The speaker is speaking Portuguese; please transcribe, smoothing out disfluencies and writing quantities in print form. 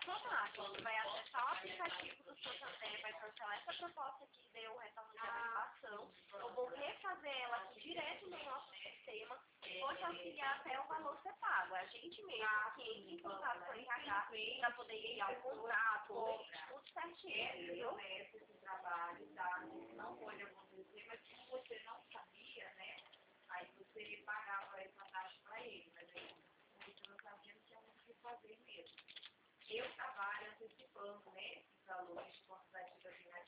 automático. Vai acessar o aplicativo do Santander, vai cancelar essa proposta aqui, deu o retorno de aprovação. Eu vou refazer ela aqui direto no nosso sistema. Vou te auxiliar até o valor ser pago. É a gente mesmo que entra em contato com o RH para poder enviar o contrato, tudo certinho, viu? Esse trabalho, tá? Não pode acontecer, mas como você não sabia, né? Aí você pagava essa taxa para ele, mas aí você não sabia, não tinha muito o que fazer mesmo. Eu trabalho antecipando, né? Esses valores quantitativos